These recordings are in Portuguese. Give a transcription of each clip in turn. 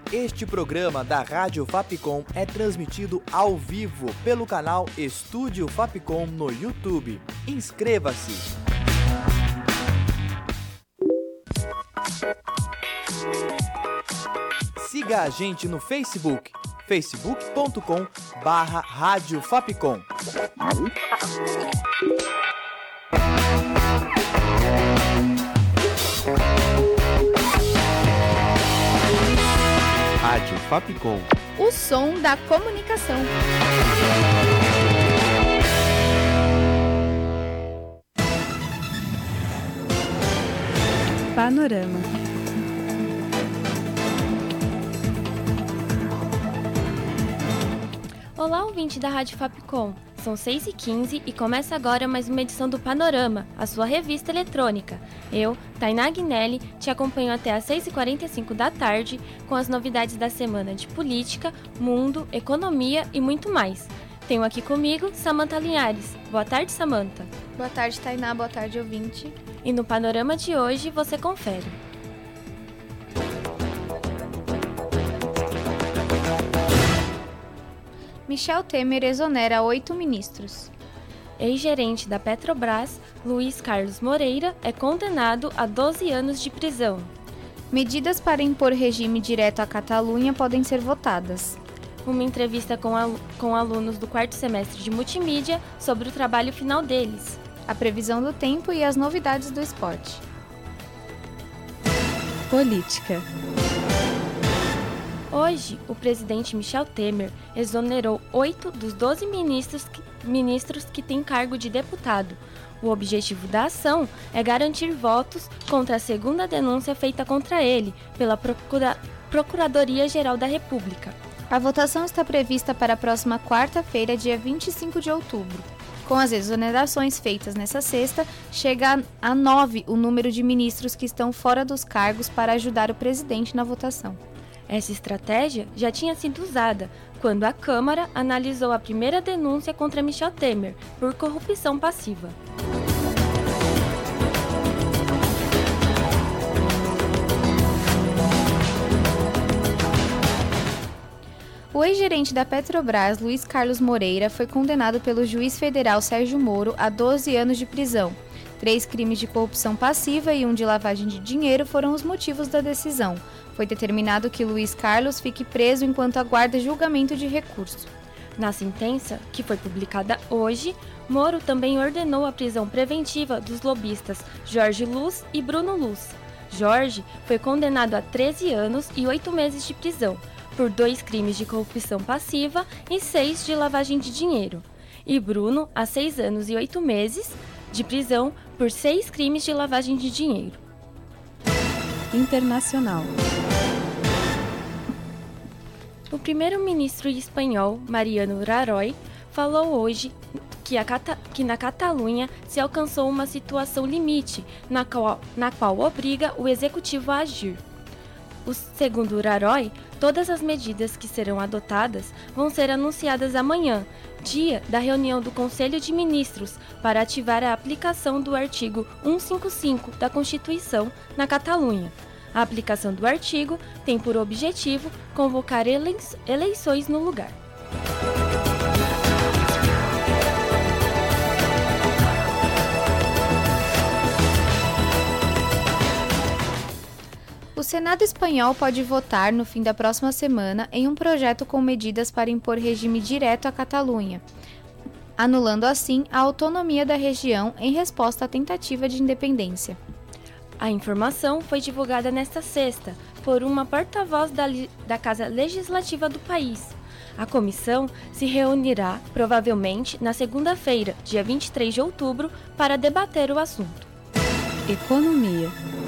Este programa da Rádio Fapcom é transmitido ao vivo pelo canal Estúdio Fapcom no YouTube. Inscreva-se! Siga a gente no Facebook, facebook.com/Rádio Fapcom. Rádio Fapcom. O som da comunicação. Panorama. Olá, ouvinte da Rádio Fapcom. São 6h15 e começa agora mais uma edição do Panorama, a sua revista eletrônica. Eu, Tainá Agnelli, te acompanho até às 6h45 da tarde com as novidades da semana de política, mundo, economia e muito mais. Tenho aqui comigo Samantha Linhares. Boa tarde, Samantha. Boa tarde, Tainá. Boa tarde, ouvinte. E no Panorama de hoje você confere. Michel Temer exonera 8 ministros. Ex-gerente da Petrobras, Luiz Carlos Moreira, é condenado a 12 anos de prisão. Medidas para impor regime direto à Catalunha podem ser votadas. Uma entrevista com alunos do quarto semestre de multimídia sobre o trabalho final deles. A previsão do tempo e as novidades do esporte. Política. Hoje, o presidente Michel Temer exonerou 8 dos 12 ministros que têm cargo de deputado. O objetivo da ação é garantir votos contra a segunda denúncia feita contra ele pela Procuradoria-Geral da República. A votação está prevista para a próxima quarta-feira, dia 25 de outubro. Com as exonerações feitas nessa sexta, chega a 9 o número de ministros que estão fora dos cargos para ajudar o presidente na votação. Essa estratégia já tinha sido usada quando a Câmara analisou a primeira denúncia contra Michel Temer por corrupção passiva. O ex-gerente da Petrobras, Luiz Carlos Moreira, foi condenado pelo juiz federal Sérgio Moro a 12 anos de prisão. 3 crimes de corrupção passiva e 1 de lavagem de dinheiro foram os motivos da decisão. Foi determinado que Luiz Carlos fique preso enquanto aguarda julgamento de recurso. Na sentença, que foi publicada hoje, Moro também ordenou a prisão preventiva dos lobistas Jorge Luz e Bruno Luz. Jorge foi condenado a 13 anos e 8 meses de prisão, por 2 crimes de corrupção passiva e 6 de lavagem de dinheiro. E Bruno a 6 anos e 8 meses de prisão por 6 crimes de lavagem de dinheiro. Internacional. O primeiro-ministro espanhol, Mariano Rajoy, falou hoje que na Catalunha se alcançou uma situação limite, na qual obriga o executivo a agir. Segundo Rajoy, todas as medidas que serão adotadas vão ser anunciadas amanhã, dia da reunião do Conselho de Ministros, para ativar a aplicação do artigo 155 da Constituição na Catalunha. A aplicação do artigo tem por objetivo convocar eleições no lugar. O Senado espanhol pode votar no fim da próxima semana em um projeto com medidas para impor regime direto à Catalunha, anulando assim a autonomia da região em resposta à tentativa de independência. A informação foi divulgada nesta sexta por uma porta-voz da Casa Legislativa do país. A comissão se reunirá, provavelmente, na segunda-feira, dia 23 de outubro, para debater o assunto. Economia.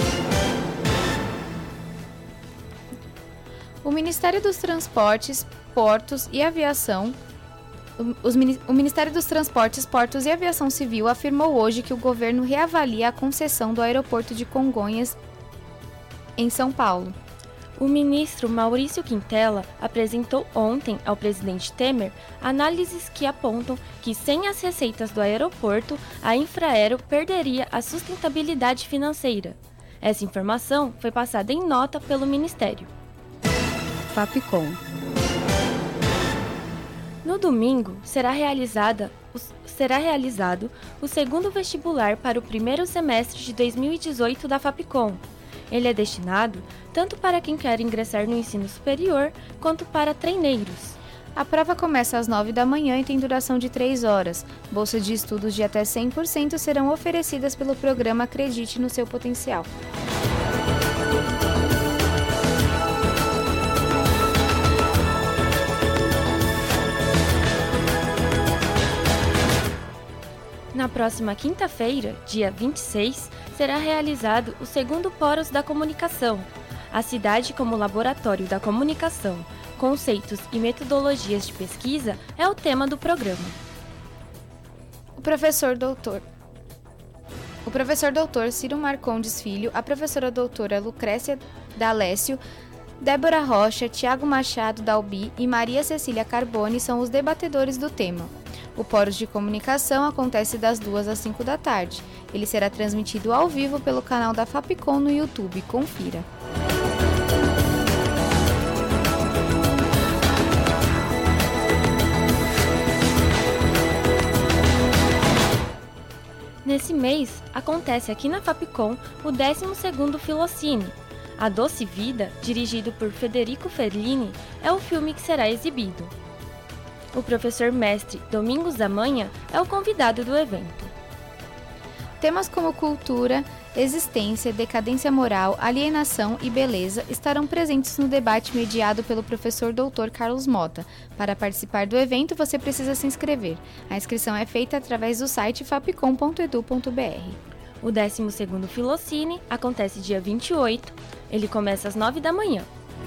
O Ministério dos Transportes, Portos e Aviação O Ministério dos Transportes, Portos e Aviação Civil afirmou hoje que o governo reavalia a concessão do aeroporto de Congonhas, em São Paulo. O ministro Maurício Quintela apresentou ontem ao presidente Temer análises que apontam que, sem as receitas do aeroporto, a Infraero perderia a sustentabilidade financeira. Essa informação foi passada em nota pelo Ministério. Fapcom. No domingo, será realizado o segundo vestibular para o primeiro semestre de 2018 da Fapcom. Ele é destinado tanto para quem quer ingressar no ensino superior, quanto para treineiros. A prova começa às 9 da manhã e tem duração de 3 horas. Bolsas de estudos de até 100% serão oferecidas pelo programa Acredite no Seu Potencial. Na próxima quinta-feira, dia 26, será realizado o segundo Poros da Comunicação. A cidade como laboratório da comunicação, conceitos e metodologias de pesquisa é o tema do programa. O professor doutor Ciro Marcondes Filho, a professora doutora Lucrécia D'Alessio, Débora Rocha, Tiago Machado Dalbi e Maria Cecília Carboni são os debatedores do tema. O Poros de Comunicação acontece das 2 às 5 da tarde. Ele será transmitido ao vivo pelo canal da Fapcom no YouTube. Confira. Nesse mês, acontece aqui na Fapcom o 12º Filocine. A Doce Vida, dirigido por Federico Fellini, é o filme que será exibido. O professor mestre Domingos da Manha é o convidado do evento. Temas como cultura, existência, decadência moral, alienação e beleza estarão presentes no debate mediado pelo professor Dr. Carlos Mota. Para participar do evento, você precisa se inscrever. A inscrição é feita através do site fapcom.edu.br. O 12º Filocine acontece dia 28, ele começa às 9 da manhã.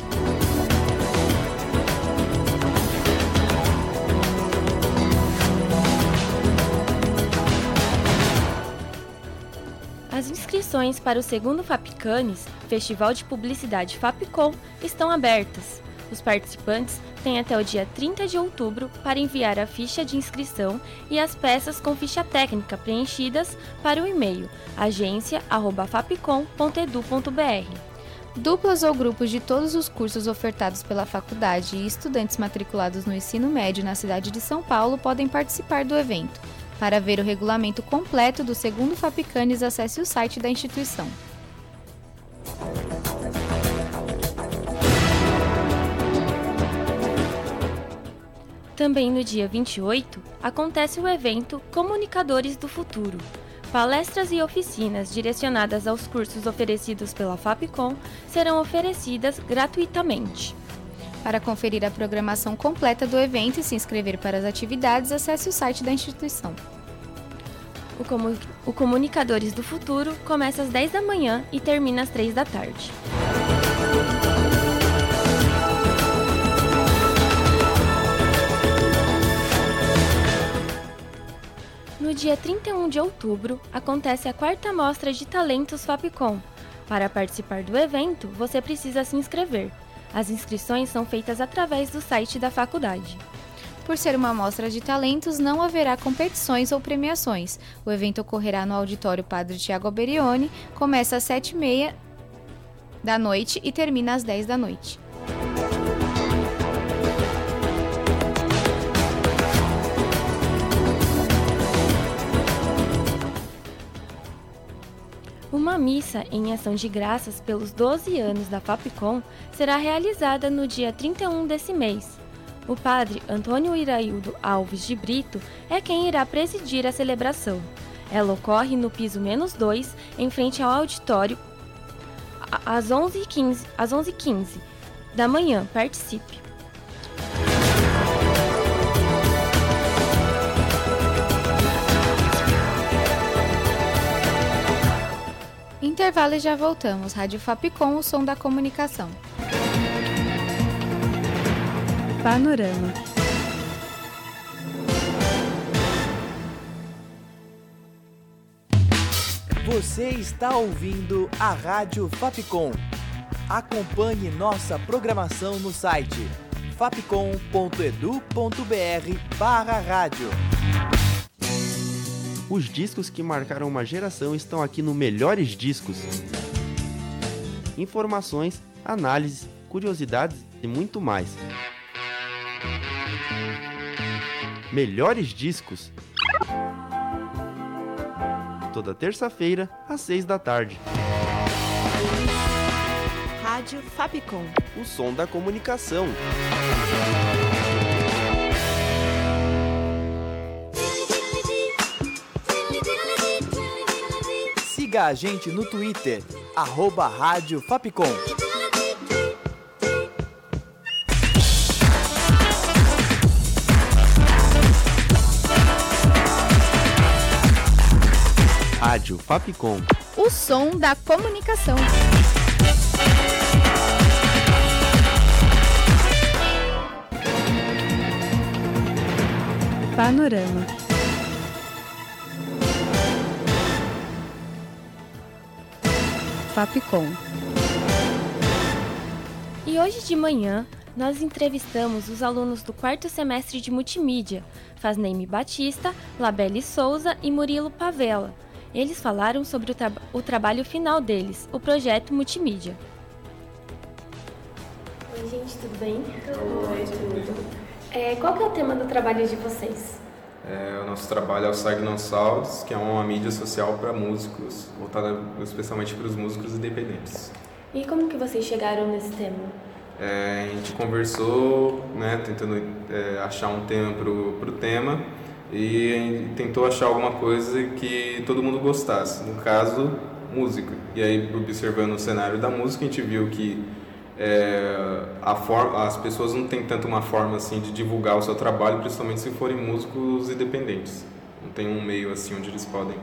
As inscrições para o segundo Fapcanes, Festival de Publicidade Fapcom, estão abertas. Os participantes têm até o dia 30 de outubro para enviar a ficha de inscrição e as peças com ficha técnica preenchidas para o e-mail agência@fapcom.edu.br. Duplas ou grupos de todos os cursos ofertados pela faculdade e estudantes matriculados no ensino médio na cidade de São Paulo podem participar do evento. Para ver o regulamento completo do segundo Fapcanes, acesse o site da instituição. Também no dia 28, acontece o evento Comunicadores do Futuro. Palestras e oficinas direcionadas aos cursos oferecidos pela Fapcom serão oferecidas gratuitamente. Para conferir a programação completa do evento e se inscrever para as atividades, acesse o site da instituição. O Comunicadores do Futuro começa às 10 da manhã e termina às 3 da tarde. No dia 31 de outubro, acontece a 4ª Mostra de Talentos Fapcom. Para participar do evento, você precisa se inscrever. As inscrições são feitas através do site da faculdade. Por ser uma mostra de talentos, não haverá competições ou premiações. O evento ocorrerá no auditório Padre Tiago Alberione, começa às 7h30 da noite e termina às 10 da noite. Uma missa em ação de graças pelos 12 anos da Fapcom será realizada no dia 31 desse mês. O padre Antônio Iraildo Alves de Brito é quem irá presidir a celebração. Ela ocorre no piso -2, em frente ao auditório, às 11h15 da manhã. Participe! Intervalo e já voltamos. Rádio Fapcom, o som da comunicação. Panorama. Você está ouvindo a Rádio Fapcom. Acompanhe nossa programação no site fapcom.edu.br/rádio. Os discos que marcaram uma geração estão aqui no Melhores Discos. Informações, análises, curiosidades e muito mais. Melhores discos. Toda terça-feira, às 6 da tarde. Rádio Fapcom. O som da comunicação. Siga a gente no Twitter, @Rádio Fapcom. Rádio Fapcom. O som da comunicação. Panorama. Fapcom. E hoje de manhã, nós entrevistamos os alunos do 4º semestre de Multimídia, Fasneime Batista, Labelle Souza e Murilo Pavela. Eles falaram sobre o trabalho final deles, o projeto Multimídia. Oi, gente, tudo bem? Oi, tudo. Qual que é o tema do trabalho de vocês? O nosso trabalho é o Signal Sounds, que é uma mídia social para músicos, voltada especialmente para os músicos independentes. E como que vocês chegaram nesse tema? A gente conversou, né, tentando achar um tema para o tema, e a gente tentou achar alguma coisa que todo mundo gostasse, no caso, música. E aí, observando o cenário da música, a gente viu que as pessoas não têm tanto uma forma assim de divulgar o seu trabalho, principalmente se forem músicos independentes. Não tem um meio assim onde eles podem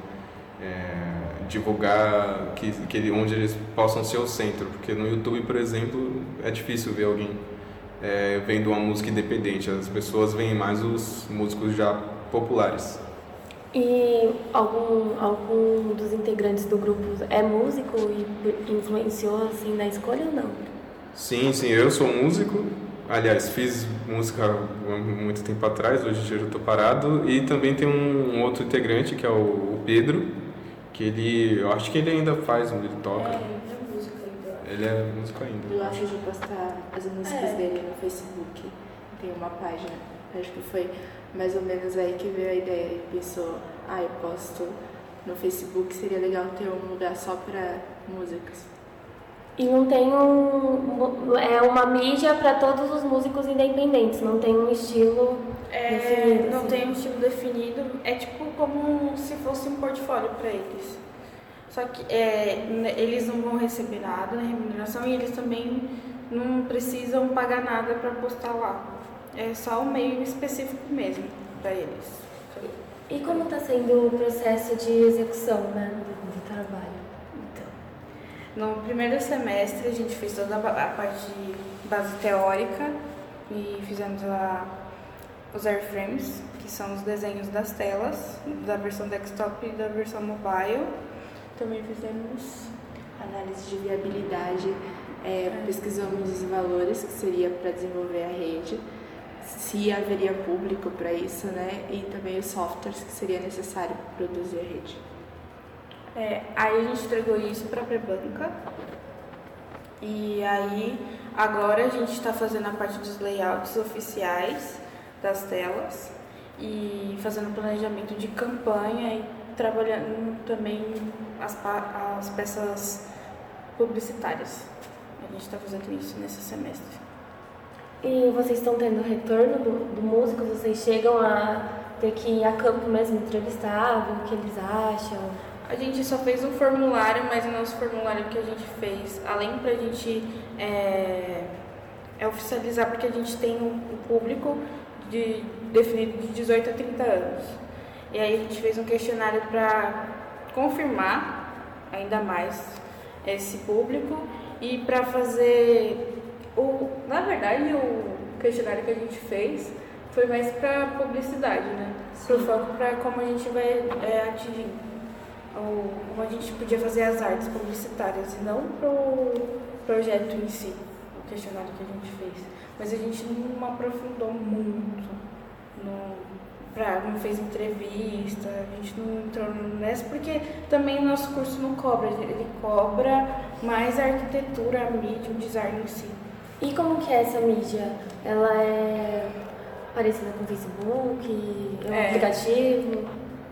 divulgar, onde eles possam ser o centro, porque no YouTube, por exemplo, é difícil ver alguém vendo uma música independente. As pessoas veem mais os músicos já populares. E algum dos integrantes do grupo é músico e influenciou assim na escolha ou não? Sim, eu sou músico. Aliás, fiz música há muito tempo atrás, hoje em dia eu estou parado. E também tem um outro integrante, que é o Pedro, que eu acho que ele ainda faz, ele toca. Ele é músico ainda. Ele é músico ainda. Eu acho de postar as músicas dele no Facebook. Tem uma página, acho que foi mais ou menos aí que veio a ideia. Ele pensou, eu posto no Facebook, seria legal ter um lugar só para músicas. E não tem uma mídia para todos os músicos independentes, não tem um estilo definido. Não assim. tem um estilo definido, é tipo como se fosse um portfólio para eles. Só que eles não vão receber nada na remuneração e eles também não precisam pagar nada para postar lá. É só um meio específico mesmo para eles. E como está sendo o processo de execução, né, do trabalho? No primeiro semestre, a gente fez toda a parte de base teórica e fizemos os airframes, que são os desenhos das telas, da versão desktop e da versão mobile. Também fizemos análise de viabilidade, pesquisamos os valores que seria para desenvolver a rede, se haveria público para isso, né? E também os softwares que seria necessário para produzir a rede. Aí a gente entregou isso para a pré-banca e aí agora a gente está fazendo a parte dos layouts oficiais das telas e fazendo planejamento de campanha e trabalhando também as peças publicitárias. A gente está fazendo isso nesse semestre. E vocês estão tendo retorno do músico? Vocês chegam a ter que ir a campo mesmo entrevistar, ver o que eles acham? A gente só fez um formulário, mas o nosso formulário que a gente fez, além pra gente oficializar, porque a gente tem um público definido de 18 a 30 anos. E aí a gente fez um questionário para confirmar ainda mais esse público e para fazer na verdade o questionário que a gente fez foi mais para publicidade, né? Pro foco para como a gente vai atingir, como a gente podia fazer as artes publicitárias e não pro projeto em si, o questionário que a gente fez. Mas a gente não aprofundou muito, não fez entrevista, a gente não entrou nessa, porque também o nosso curso não cobra, ele cobra mais a arquitetura, a mídia, o design em si. E como que é essa mídia? Ela é parecida com o Facebook? É um aplicativo?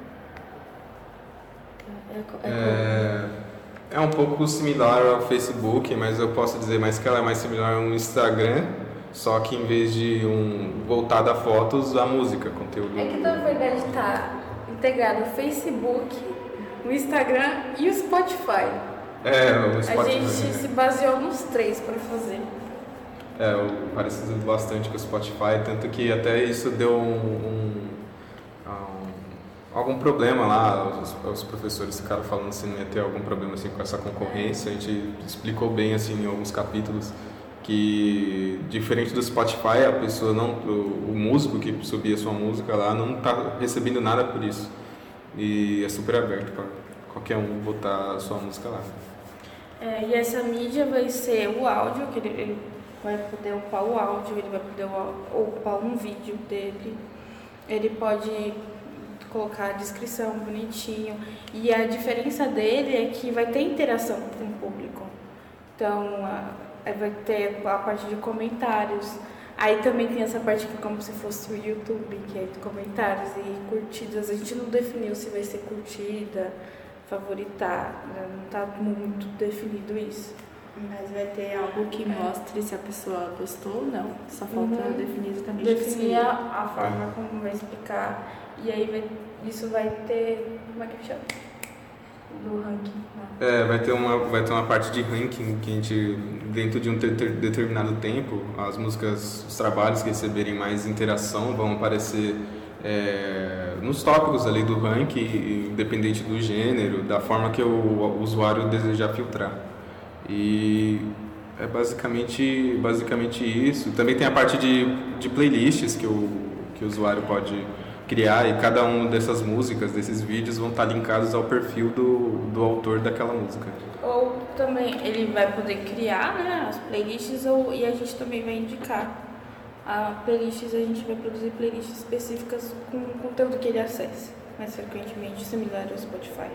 É um pouco similar ao Facebook, mas eu posso dizer mais que ela é mais similar ao Instagram, só que em vez de voltada a fotos, a música, conteúdo. É que na verdade está integrado o Facebook, o Instagram e o Spotify. O Spotify. A gente se baseou nos 3 para fazer. Parecido bastante com o Spotify, tanto que até isso deu algum problema lá, os professores ficaram falando se não ia ter algum problema assim com essa concorrência. A gente explicou bem assim em alguns capítulos que, diferente do Spotify, a pessoa o músico que subia sua música lá não está recebendo nada por isso, e é super aberto para qualquer um botar a sua música lá. E essa mídia vai ser o áudio, que ele vai poder upar o áudio, ele vai poder upar um vídeo dele, ele pode colocar a descrição bonitinho, e a diferença dele é que vai ter interação com o público. Então vai ter a parte de comentários, aí também tem essa parte que é como se fosse o YouTube, que é de comentários e curtidas. A gente não definiu se vai ser curtida, favoritar, não está muito definido isso. Mas vai ter algo que mostre se a pessoa gostou ou não. Só falta definir exatamente definir a forma como vai explicar. E aí isso vai ter, como é que chama? Do ranking. Vai ter uma parte de ranking que a gente, dentro de um determinado tempo, as músicas, os trabalhos que receberem mais interação vão aparecer nos tópicos ali do ranking, independente do gênero, da forma que o usuário desejar filtrar. E é basicamente isso. Também tem a parte de playlists que o usuário pode criar, e cada uma dessas músicas, desses vídeos, vão estar linkados ao perfil do autor daquela música. Ou também ele vai poder criar, né, as playlists, e a gente também vai indicar playlists. A gente vai produzir playlists específicas com o conteúdo que ele acesse, mais frequentemente, similar ao Spotify.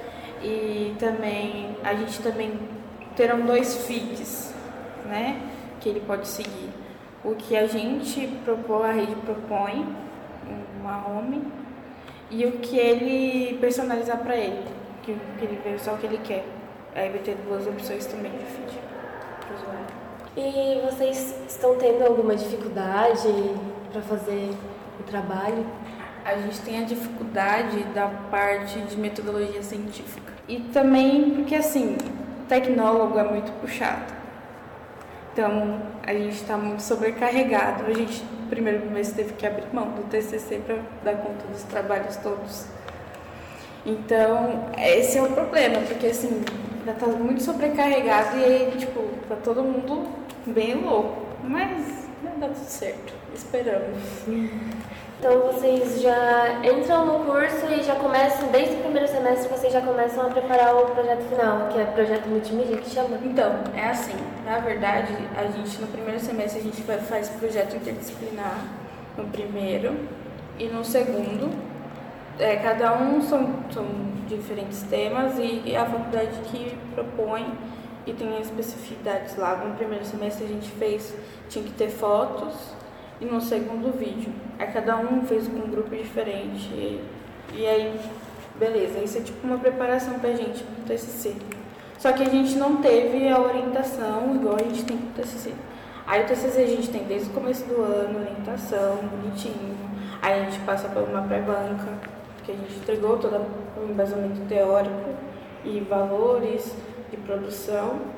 E também a gente terão 2 feeds, né, que ele pode seguir. O que a gente a rede propõe, uma home, e o que ele personalizar para ele, que ele vê só o que ele quer. Aí vai ter 2 opções também de feed para o usuário. E vocês estão tendo alguma dificuldade para fazer o trabalho? A gente tem a dificuldade da parte de metodologia científica. E também porque, assim, tecnólogo é muito puxado. Então, a gente está muito sobrecarregado. A gente, no primeiro mês, teve que abrir mão do TCC para dar conta dos trabalhos todos. Então, esse é o problema, porque, assim, já está muito sobrecarregado e aí, tipo, tá todo mundo bem louco. Mas vai dar tudo certo. Esperamos. Então, vocês já entram no curso e já começam, desde o primeiro semestre, vocês já começam a preparar o projeto final, que é projeto multimídia, que chama? Então, é assim, na verdade, a gente, no primeiro semestre, a gente faz projeto interdisciplinar, no primeiro, e no segundo, cada um são diferentes temas, e a faculdade que propõe, e tem especificidades lá. No primeiro semestre a gente tinha que ter fotos, e no segundo vídeo. Aí cada um fez com um grupo diferente. E aí, beleza. Isso é tipo uma preparação pra gente pro TCC. Só que a gente não teve a orientação igual a gente tem pro TCC. Aí o TCC a gente tem desde o começo do ano, orientação, bonitinho. Aí a gente passa por uma pré-banca, que a gente entregou todo o embasamento teórico e valores de produção.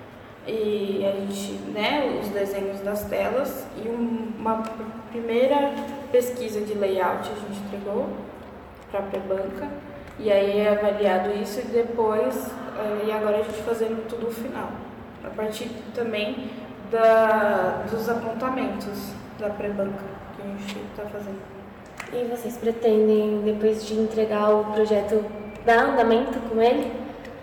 E a gente, né, os desenhos das telas e uma primeira pesquisa de layout a gente entregou para a pré-banca, e aí é avaliado isso, e depois, e agora a gente fazendo tudo no final, a partir também dos apontamentos da pré-banca que a gente está fazendo. E vocês pretendem, depois de entregar o projeto, dar andamento com ele?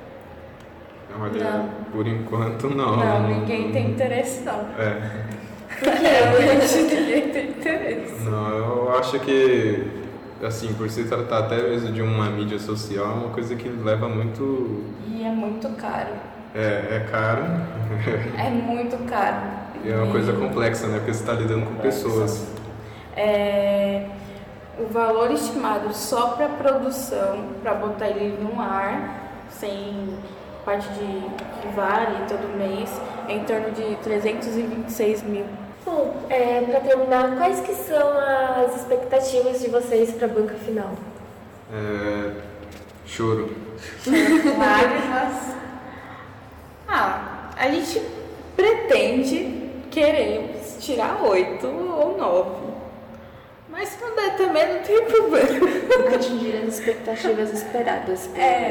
Olha, Não. Por enquanto não. Não, ninguém tem interesse não. Por quê? Ninguém tem interesse. Não, eu acho que, assim, por se tratar até mesmo de uma mídia social, é uma coisa que leva muito... E é muito caro. É caro. É muito caro. E é uma coisa complexa, né? Porque você está lidando com pessoas. O valor estimado só para produção, para botar ele no ar, sem parte de vale todo mês, é em torno de 326 mil. Bom, para terminar, quais que são as expectativas de vocês para a banca final? Choro. Lágrimas. A gente queremos tirar 8 ou 9. Mas se não der também, não tem problema. Atingir as expectativas esperadas.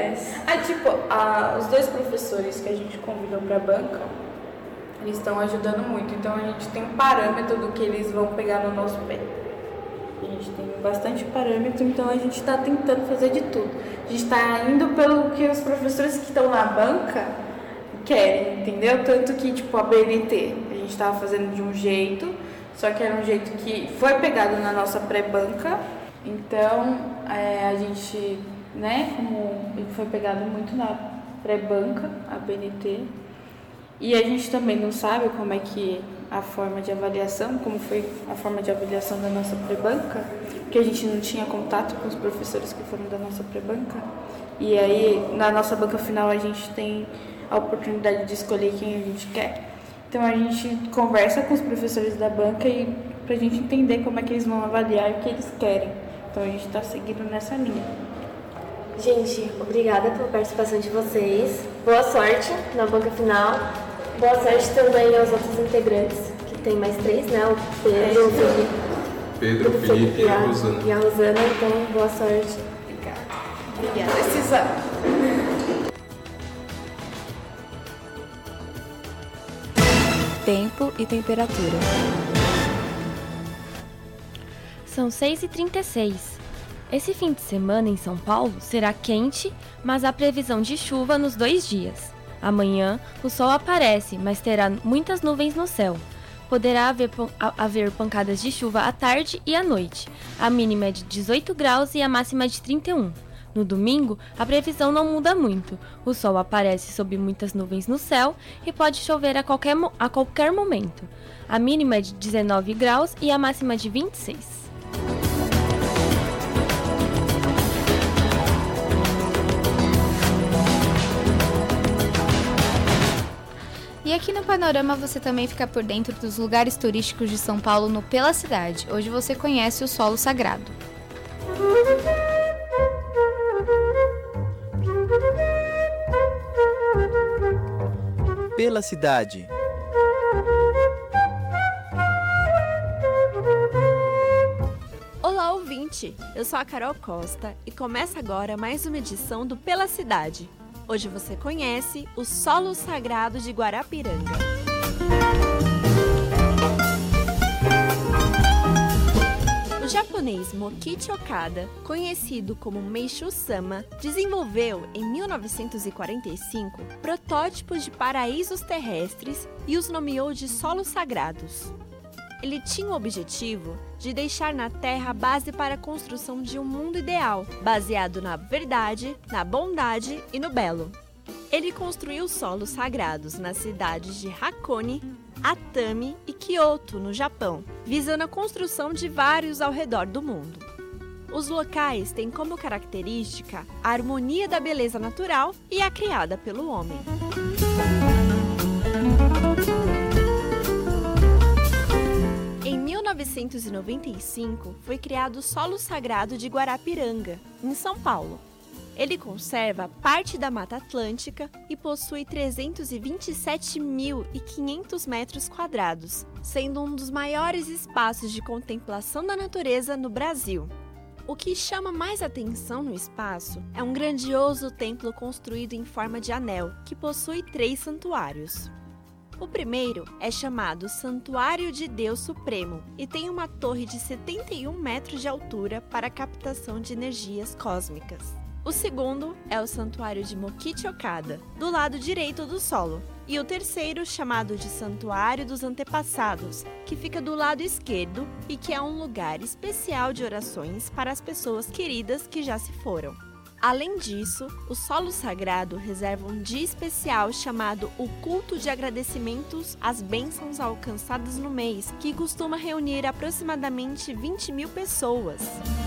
Os 2 professores que a gente convidou para a banca, eles estão ajudando muito. Então, a gente tem um parâmetro do que eles vão pegar no nosso pé. A gente tem bastante parâmetro, então a gente está tentando fazer de tudo. A gente está indo pelo que os professores que estão na banca querem, entendeu? Tanto que, a BNT, a gente estava fazendo de um jeito, só que era um jeito que foi pegado na nossa pré-banca. Então, a gente, como ele foi pegado muito na pré-banca, a BNT, e a gente também não sabe como é que a forma de avaliação, como foi a forma de avaliação da nossa pré-banca, porque a gente não tinha contato com os professores que foram da nossa pré-banca. E aí, na nossa banca final, a gente tem a oportunidade de escolher quem a gente quer. Então, a gente conversa com os professores da banca e pra gente entender como é que eles vão avaliar e o que eles querem. Então, a gente está seguindo nessa linha. Gente, obrigada pela participação de vocês. Boa sorte na banca final. Boa sorte também aos outros integrantes, que tem mais 3, né? O Pedro, o Felipe e a Rosana. E a Rosana, então boa sorte. Obrigada. Precisamos. Tempo e temperatura. São 6h36. Esse fim de semana em São Paulo será quente, mas há previsão de chuva nos 2 dias. Amanhã, o sol aparece, mas terá muitas nuvens no céu. Poderá haver pancadas de chuva à tarde e à noite. A mínima é de 18 graus e a máxima é de 31. No domingo, a previsão não muda muito. O sol aparece sob muitas nuvens no céu e pode chover a qualquer momento. A mínima é de 19 graus e a máxima é de 26. E aqui no Panorama você também fica por dentro dos lugares turísticos de São Paulo no Pela Cidade. Hoje você conhece o Solo Sagrado. Pela Cidade. Olá, ouvinte! Eu sou a Carol Costa e começa agora mais uma edição do Pela Cidade. Hoje você conhece o Solo Sagrado de Guarapiranga. O japonês Mokichi Okada, conhecido como Meishu-sama, desenvolveu em 1945 protótipos de paraísos terrestres e os nomeou de solos sagrados. Ele tinha o objetivo de deixar na Terra a base para a construção de um mundo ideal, baseado na verdade, na bondade e no belo. Ele construiu solos sagrados nas cidades de Hakone, Atami e Kyoto, no Japão, visando a construção de vários ao redor do mundo. Os locais têm como característica a harmonia da beleza natural e a criada pelo homem. Em 1995, foi criado o Solo Sagrado de Guarapiranga, em São Paulo. Ele conserva parte da Mata Atlântica e possui 327.500 metros quadrados, sendo um dos maiores espaços de contemplação da natureza no Brasil. O que chama mais atenção no espaço é um grandioso templo construído em forma de anel, que possui 3 santuários. O primeiro é chamado Santuário de Deus Supremo e tem uma torre de 71 metros de altura para a captação de energias cósmicas. O segundo é o Santuário de Mokichi Okada, do lado direito do solo, e o terceiro, chamado de Santuário dos Antepassados, que fica do lado esquerdo e que é um lugar especial de orações para as pessoas queridas que já se foram. Além disso, o Solo Sagrado reserva um dia especial chamado o Culto de Agradecimentos às Bênçãos Alcançadas no mês, que costuma reunir aproximadamente 20 mil pessoas.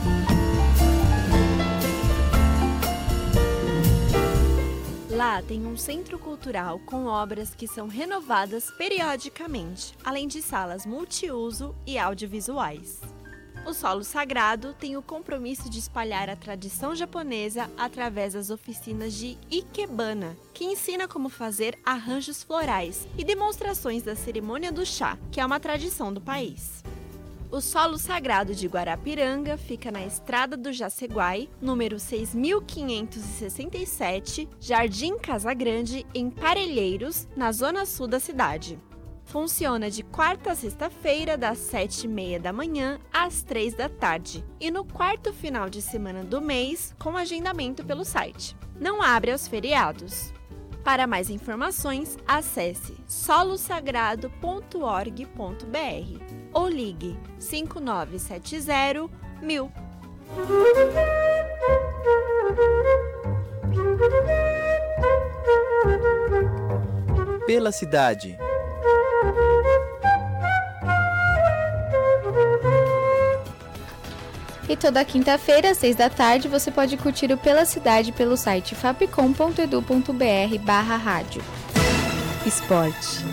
Lá tem um centro cultural com obras que são renovadas periodicamente, além de salas multiuso e audiovisuais. O Solo Sagrado tem o compromisso de espalhar a tradição japonesa através das oficinas de Ikebana, que ensina como fazer arranjos florais e demonstrações da cerimônia do chá, que é uma tradição do país. O Solo Sagrado de Guarapiranga fica na Estrada do Jaceguai, número 6567, Jardim Casagrande, em Parelheiros, na zona sul da cidade. Funciona de quarta a sexta-feira, das 7h30 da manhã às 3 da tarde, e no quarto final de semana do mês, com agendamento pelo site. Não abre aos feriados. Para mais informações, acesse solosagrado.org.br ou ligue 5970 1000. Pela cidade. E toda quinta-feira, às 6 da tarde, você pode curtir o Pela Cidade pelo site fapcom.edu.br/rádio. Esporte.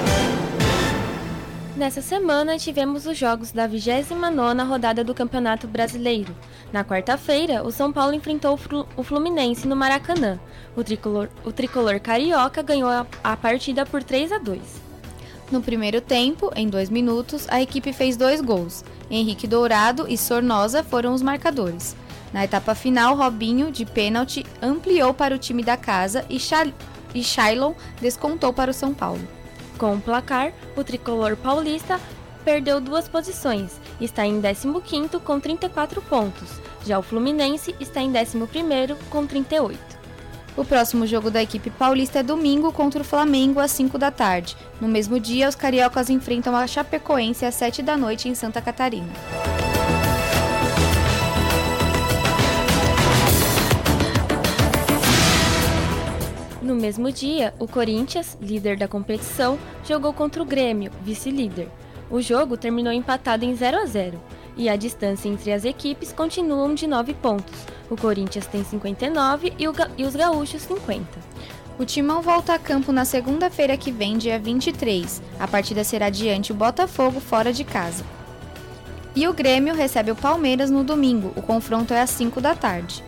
Nessa semana, tivemos os jogos da 29ª rodada do Campeonato Brasileiro. Na quarta-feira, o São Paulo enfrentou o Fluminense no Maracanã. O tricolor carioca ganhou a partida por 3-2. No primeiro tempo, em 2 minutos, a equipe fez 2 gols. Henrique Dourado e Sornosa foram os marcadores. Na etapa final, Robinho, de pênalti, ampliou para o time da casa e Shailon descontou para o São Paulo. Com o placar, o tricolor paulista perdeu 2 posições, está em 15º com 34 pontos. Já o Fluminense está em 11º com 38. O próximo jogo da equipe paulista é domingo contra o Flamengo às 5 da tarde. No mesmo dia, os cariocas enfrentam a Chapecoense às 7 da noite em Santa Catarina. No mesmo dia, o Corinthians, líder da competição, jogou contra o Grêmio, vice-líder. O jogo terminou empatado em 0-0 e a distância entre as equipes continuam de 9 pontos. O Corinthians tem 59 e os gaúchos 50. O Timão volta a campo na segunda-feira que vem, dia 23. A partida será diante o Botafogo fora de casa. E o Grêmio recebe o Palmeiras no domingo. O confronto é às 5 da tarde.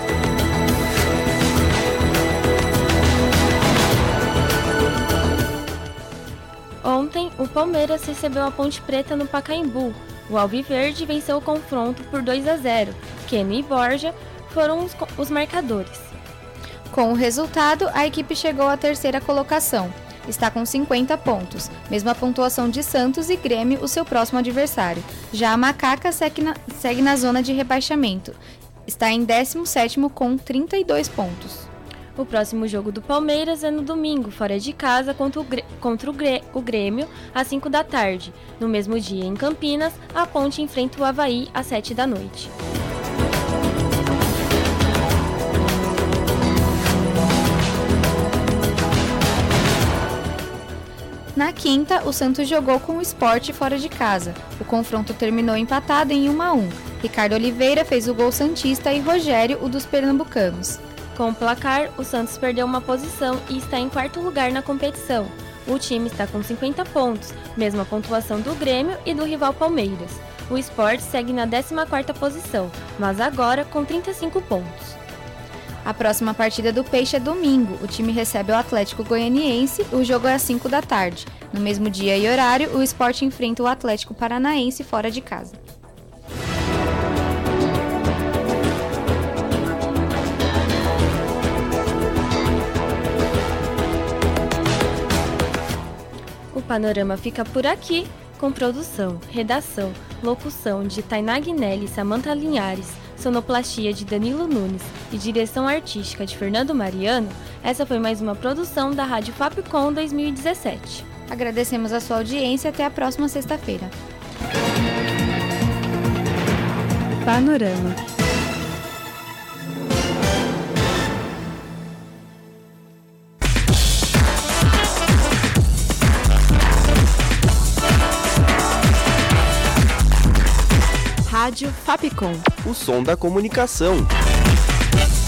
Ontem, o Palmeiras recebeu a Ponte Preta no Pacaembu. O Alviverde venceu o confronto por 2-0. Keno e Borja foram os marcadores. Com o resultado, a equipe chegou à terceira colocação. Está com 50 pontos, mesma pontuação de Santos e Grêmio, o seu próximo adversário. Já a Macaca segue na zona de rebaixamento. Está em 17º com 32 pontos. O próximo jogo do Palmeiras é no domingo, fora de casa, contra o Grêmio, às 5 da tarde. No mesmo dia, em Campinas, a Ponte enfrenta o Avaí às 7 da noite. Na quinta, o Santos jogou com o Sport fora de casa. O confronto terminou empatado em 1-1. Ricardo Oliveira fez o gol santista e Rogério o dos pernambucanos. Com o placar, o Santos perdeu uma posição e está em 4º lugar na competição. O time está com 50 pontos, mesma pontuação do Grêmio e do rival Palmeiras. O Sport segue na 14ª posição, mas agora com 35 pontos. A próxima partida do Peixe é domingo. O time recebe o Atlético Goianiense. O jogo é às 5 da tarde. No mesmo dia e horário, o Sport enfrenta o Atlético Paranaense fora de casa. O Panorama fica por aqui, com produção, redação, locução de Tainá Guinelli e Samantha Linhares, sonoplastia de Danilo Nunes e direção artística de Fernando Mariano. Essa foi mais uma produção da Rádio Fapcom 2017. Agradecemos a sua audiência e até a próxima sexta-feira. Panorama. Rádio Fapcom. O som da comunicação.